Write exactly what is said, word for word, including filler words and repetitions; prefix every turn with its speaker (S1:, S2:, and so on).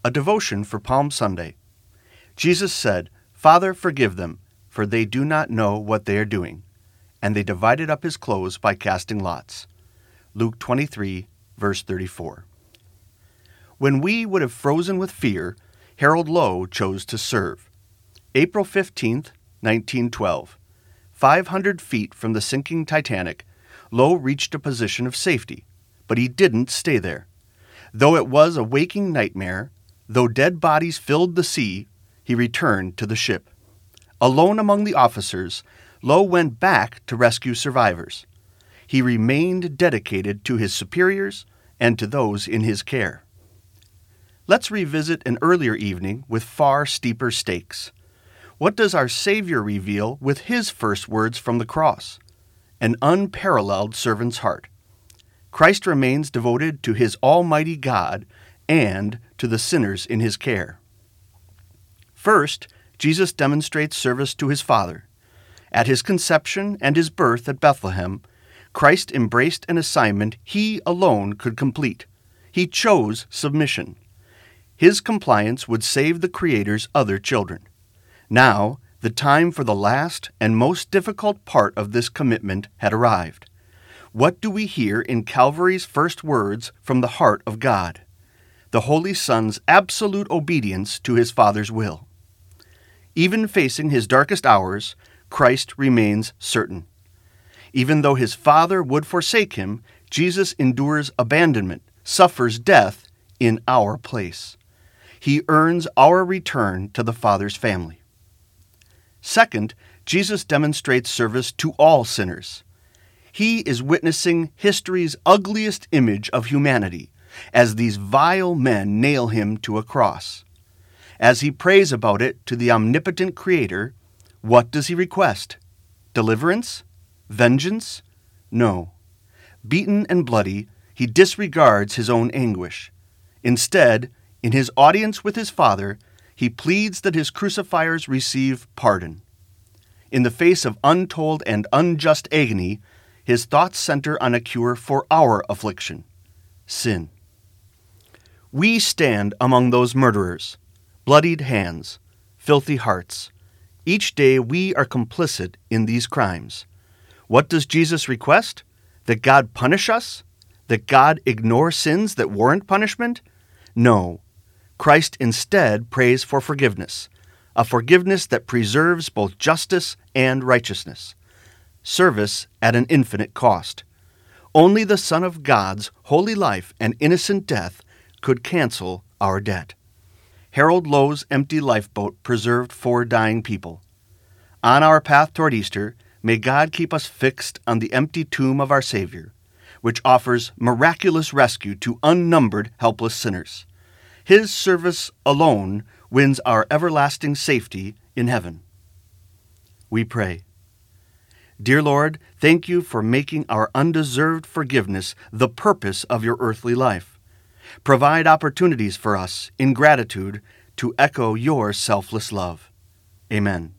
S1: A devotion for Palm Sunday. Jesus said, "Father, forgive them, for they do not know what they are doing." And they divided up his clothes by casting lots. Luke twenty-three, verse thirty-four. When we would have frozen with fear, Harold Lowe chose to serve. April fifteenth, nineteen twelve. five hundred feet from the sinking Titanic, Lowe reached a position of safety, but he didn't stay there. Though it was a waking nightmare, though dead bodies filled the sea, he returned to the ship. Alone among the officers, Lowe went back to rescue survivors. He remained dedicated to his superiors and to those in his care. Let's revisit an earlier evening with far steeper stakes. What does our Savior reveal with his first words from the cross? An unparalleled servant's heart. Christ remains devoted to his almighty God and to the sinners in his care. First, Jesus demonstrates service to his Father. At his conception and his birth at Bethlehem, Christ embraced an assignment he alone could complete. He chose submission. His compliance would save the Creator's other children. Now, the time for the last and most difficult part of this commitment had arrived. What do we hear in Calvary's first words from the heart of God? The Holy Son's absolute obedience to his Father's will. Even facing his darkest hours, Christ remains certain. Even though his Father would forsake him, Jesus endures abandonment, suffers death in our place. He earns our return to the Father's family. Second, Jesus demonstrates service to all sinners. He is witnessing history's ugliest image of humanity as these vile men nail him to a cross. As he prays about it to the omnipotent Creator, what does he request? Deliverance? Vengeance? No. Beaten and bloody, he disregards his own anguish. Instead, in his audience with his Father, he pleads that his crucifiers receive pardon. In the face of untold and unjust agony, his thoughts center on a cure for our affliction, sin. We stand among those murderers, bloodied hands, filthy hearts. Each day we are complicit in these crimes. What does Jesus request? That God punish us? That God ignore sins that warrant punishment? No. Christ instead prays for forgiveness, a forgiveness that preserves both justice and righteousness. Service at an infinite cost. Only the Son of God's holy life and innocent death could cancel our debt. Harold Lowe's empty lifeboat preserved four dying people. On our path toward Easter, may God keep us fixed on the empty tomb of our Savior, which offers miraculous rescue to unnumbered helpless sinners. His service alone wins our everlasting safety in heaven. We pray. Dear Lord, thank you for making our undeserved forgiveness the purpose of your earthly life. Provide opportunities for us, in gratitude, to echo your selfless love. Amen.